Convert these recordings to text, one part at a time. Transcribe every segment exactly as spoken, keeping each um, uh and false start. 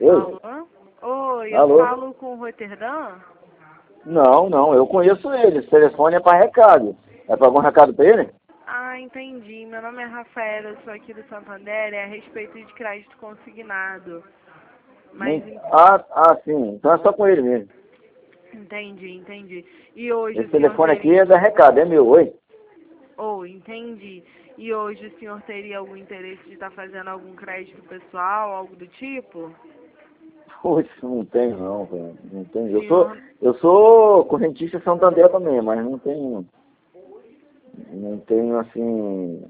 Oi? Alô? Oi, eu Alô? falo com o Roterdã? Não, não, eu conheço ele. Esse telefone é para recado. É para algum recado para ele? Ah, entendi. Meu nome é Rafaela, eu sou aqui do Santander, é a respeito de crédito consignado. Mas, Não- Ah, ah, sim. Então é só com ele mesmo. entendi, entendi. E hoje Esse o senhor telefone aqui teria... é da recado, é meu. Oi? Oh, entendi. E hoje o senhor teria algum interesse de estar fazendo algum crédito pessoal, algo do tipo? Poxa, não tenho não, velho. Não tenho. Eu sou, Senhor... eu sou correntista Santander também, mas não tenho, não tenho assim,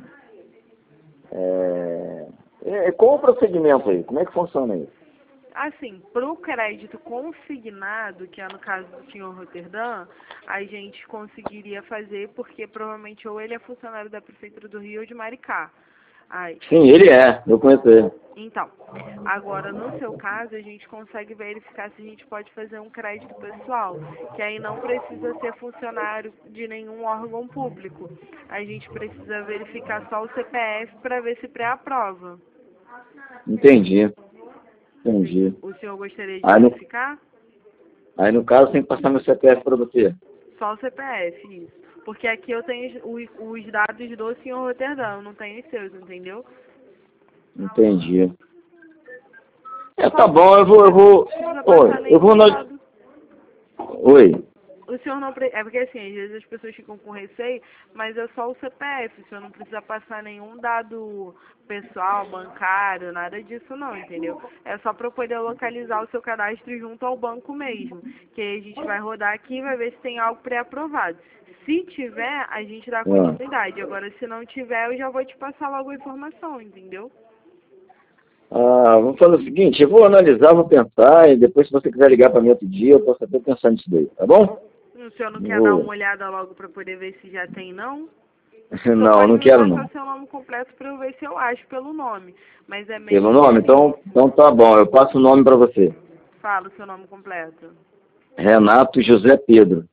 é, é, qual o procedimento aí? Como é que funciona isso? Assim, para o crédito consignado, que é no caso do senhor Roterdã, a gente conseguiria fazer porque provavelmente ou ele é funcionário da Prefeitura do Rio ou de Maricá. Aí, Sim, ele é. Eu conheço ele. então, agora no seu caso a gente consegue verificar se a gente pode fazer um crédito pessoal, que aí não precisa ser funcionário de nenhum órgão público. A gente precisa verificar só o C P F para ver se pré-aprova. Entendi. Entendi. O senhor gostaria de Aí no, verificar? aí no caso tem que passar meu C P F para você. Só o C P F, isso. Porque aqui eu tenho os, os dados do senhor Roterdã, eu não tenho os seus, entendeu? Entendi. É, tá Só bom, eu vou, eu vou. não precisa passar Oi, eu vou nenhum no... dado. Oi. O senhor não pre... É porque assim, às vezes as pessoas ficam com receio, mas é só o C P F, o senhor não precisa passar nenhum dado pessoal, bancário, nada disso não, entendeu? É só para eu poder localizar o seu cadastro junto ao banco mesmo. Que aí a gente vai rodar aqui e vai ver se tem algo pré-aprovado. Se tiver, a gente dá Ah. continuidade. Agora, se não tiver, eu já vou te passar logo a informação, entendeu? Ah, vamos fazer o seguinte, eu vou analisar, vou pensar, e depois se você quiser ligar para mim outro dia, eu posso até pensar nisso daí, tá bom? O senhor não quer dar uma Vou... olhada logo para poder ver se já tem, não? Só Não, pode não me quero passar não. seu nome completo para eu ver se eu acho pelo nome. Mas é meio Pelo nome? Então, difícil. então tá bom, eu passo o nome para você. Fala o seu nome completo. Renato José Pedro.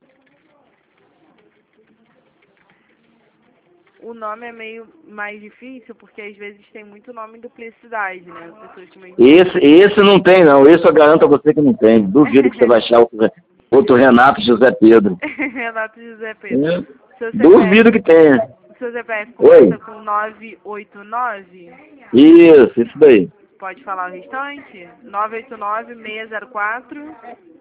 O nome é meio mais difícil porque às vezes tem muito nome em duplicidade, né? As pessoas com o mesmo nome. Esse, esse não tem não, esse eu garanto a você que não tem. Duvido que você vai achar outro, outro Renato José Pedro. Renato José Pedro. É, Seu duvido que C P F, tenha. seu C P F Oi? começa com nove oito nove? Isso, isso daí. Pode falar o restante? nove oito nove, seis zero quatro.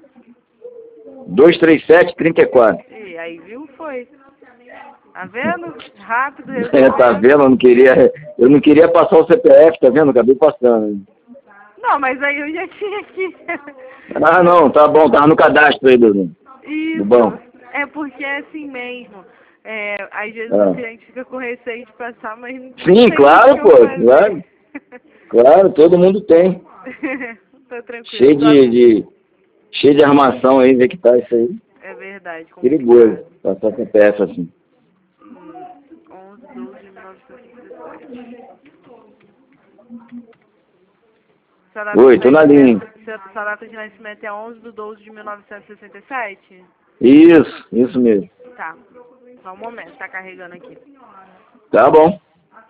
dois três sete, trinta e quatro. E aí, viu? Foi. Tá vendo? Rápido, É, tá resolveu. vendo? Eu não queria, eu não queria passar o C P F, tá vendo? Acabei passando. Não, mas aí eu já tinha aqui. Ah, não, tá bom, tava no cadastro aí do, do banco. Isso. É porque é assim mesmo. É, às vezes o Ah. cliente fica com receio de passar, mas não Sim, tem muito o claro, que pô, eu fazer. claro. Claro, todo mundo tem. Tô tranquilo. Cheio de, de, cheio de armação aí, ver que tá isso aí. É verdade, Perigoso, complicado. passar C P F assim. Hum, onze, doze de mil novecentos e dezessete. Sua data Oi, de tô na linha. nascimento, sua sua data de nascimento é onze de doze de mil novecentos e sessenta e sete? Isso, isso mesmo. Tá. Só um momento, tá carregando aqui. Tá bom.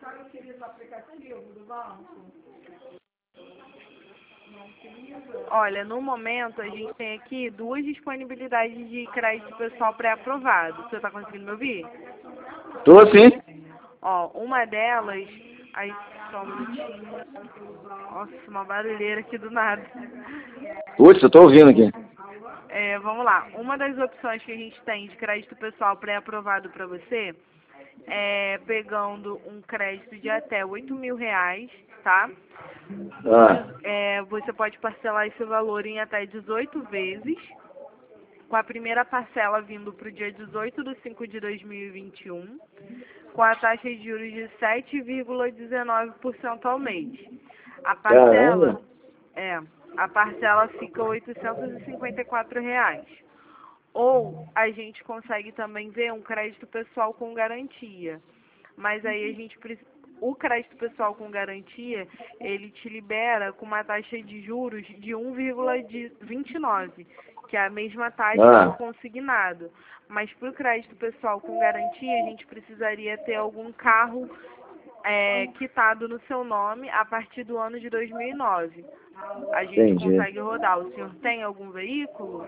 Olha, no momento a gente tem aqui duas disponibilidades de crédito pessoal pré-aprovado. Você tá conseguindo me ouvir? Tô sim. Ó, uma delas... Aí, só um minutinho. Nossa, uma barulheira aqui do nada. Putz, eu tô ouvindo aqui. É, vamos lá. Uma das opções que a gente tem de crédito pessoal pré-aprovado para você é pegando um crédito de até oito mil reais, tá? Ah, É, você pode parcelar esse valor em até dezoito vezes, com a primeira parcela vindo para o dia dezoito de cinco de dois mil e vinte e um, com a taxa de juros de sete vírgula dezenove por cento ao mês. A parcela, caramba. é, a parcela fica oitocentos e cinquenta e quatro reais. Ou a gente consegue também ver um crédito pessoal com garantia. Mas aí a gente precisa... O crédito pessoal com garantia, ele te libera com uma taxa de juros de um vírgula vinte e nove, que é a mesma taxa Ah, do consignado. Mas para o crédito pessoal com garantia, a gente precisaria ter algum carro é, quitado no seu nome a partir do ano de dois mil e nove. A gente Entendi. consegue rodar. O senhor tem algum veículo?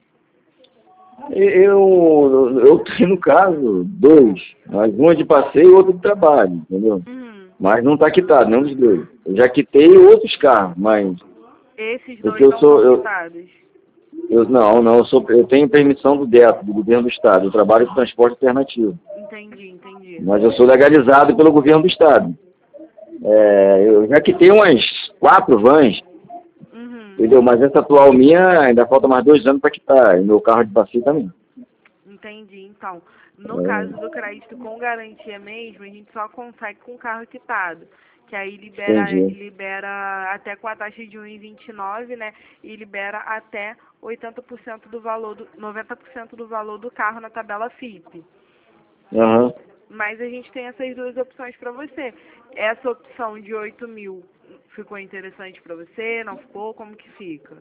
Eu, eu tenho, no caso, dois. Mas um é de passeio e outro de trabalho, entendeu? Uhum. Mas não está quitado, nenhum dos dois. Eu já quitei outros carros, mas... Esses dois Porque eu não sou... são Eu, quitados? eu, não, não, eu, sou, eu tenho permissão do D E T, do Governo do Estado. Eu trabalho com transporte alternativo. Entendi, entendi. Mas eu sou legalizado pelo Governo do Estado. É, eu já quitei umas quatro vans, Uhum. entendeu? Mas essa atual minha ainda falta mais dois anos para quitar. E meu carro de passeio também. Entendi. Então, no É, caso do crédito com garantia mesmo, a gente só consegue com carro quitado. Que aí libera, entendi. libera até com a taxa de um vírgula vinte e nove, né? E libera até oitenta por cento do valor, do, noventa por cento do valor do carro na tabela F I P. Aham. Mas a gente tem essas duas opções para você. Essa opção de oito mil ficou interessante para você? Não ficou? Como que fica?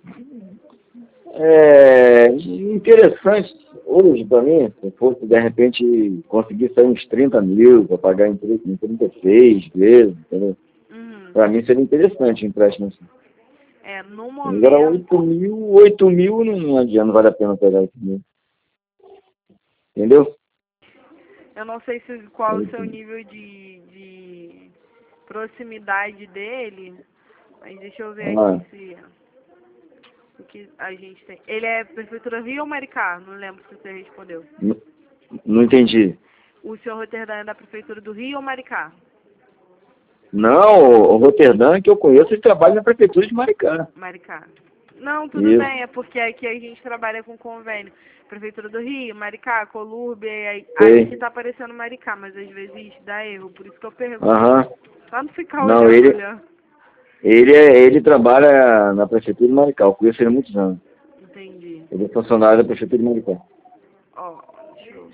É interessante hoje para mim, se fosse de repente conseguir sair uns trinta mil para pagar em trinta e seis vezes, entendeu? Uhum. Para mim seria interessante o empréstimo assim. É, no Agora momento, oito mil, oito mil não adianta, não vale a pena pegar oito mil. Entendeu? eu não sei se, qual o oito seu mil. nível de, de proximidade dele, mas deixa eu ver Ah, aqui se o que a gente tem. Ele é Prefeitura Rio ou Maricá? Não lembro se você respondeu. não, não entendi. O senhor Roterdã é da Prefeitura do Rio ou Maricá? Não, o Roterdã que eu conheço, ele trabalha na prefeitura de Maricá. Maricá. Não, tudo Isso. bem, é porque aqui a gente trabalha com convênio. Prefeitura do Rio, Maricá, Colurbe, aí, aí que Sei. tá aparecendo Maricá, mas às vezes dá erro, por isso que eu pergunto. Aham. Só não ficar Não, olhando, ele, olhando. ele, é, ele trabalha na prefeitura de Maricá. Eu conheço ele há muitos anos. Entendi. Ele é funcionário da prefeitura de Maricá. Ó, deixa eu...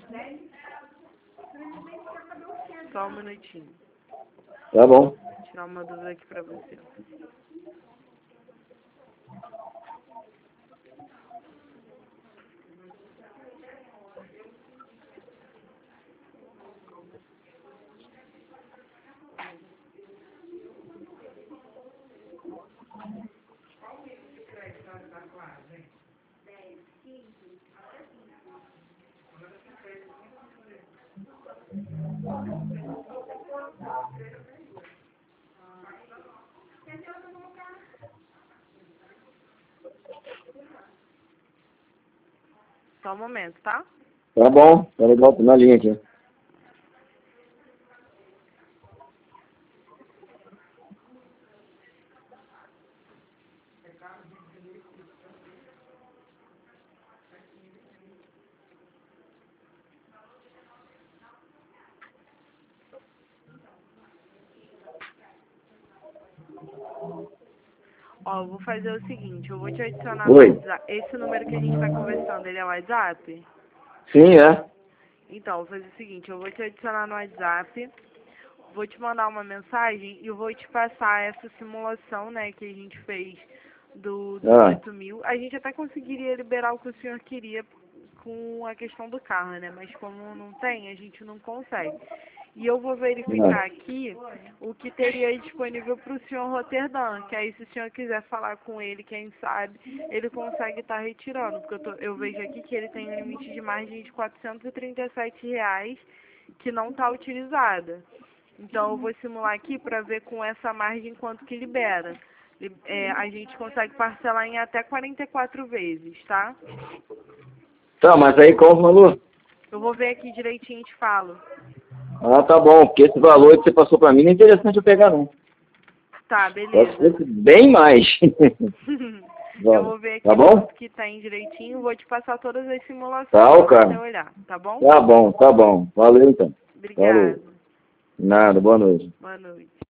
Só um minutinho. Tá bom. Vou tirar uma dúvida aqui pra você. Só um momento, tá? Tá bom. Tá legal, tô na linha aqui. Ó, eu vou fazer o seguinte, eu vou te adicionar no Oi. WhatsApp. Esse número que a gente tá conversando, ele é o WhatsApp? Sim, é. Então, eu vou fazer o seguinte, eu vou te adicionar no WhatsApp, vou te mandar uma mensagem e eu vou te passar essa simulação, né, que a gente fez do, dos Ah, oito mil. A gente até conseguiria liberar o que o senhor queria com a questão do carro, né, mas como não tem, a gente não consegue. E eu vou verificar ah. aqui o que teria disponível para o senhor Roterdã, que aí se o senhor quiser falar com ele, quem sabe, ele consegue estar retirando, porque eu, tô, eu vejo aqui que ele tem um limite de margem de quatrocentos e trinta e sete reais que não está utilizada. Então eu vou simular aqui para ver com essa margem quanto que libera. Li- é, a gente consegue parcelar em até quarenta e quatro vezes, tá? Tá, mas aí qual o valor? Eu vou ver aqui direitinho e te falo. Ah, tá bom, porque esse valor que você passou pra mim não é interessante eu pegar, não. Tá, Só se beleza. fosse bem mais. Eu vou ver Tá aqui bom? quanto que tem direitinho, vou te passar todas as simulações Tá, para ô, você cara. olhar, tá bom? Tá bom, tá bom. Valeu, então. Obrigada. Falou. Nada, boa noite. Boa noite.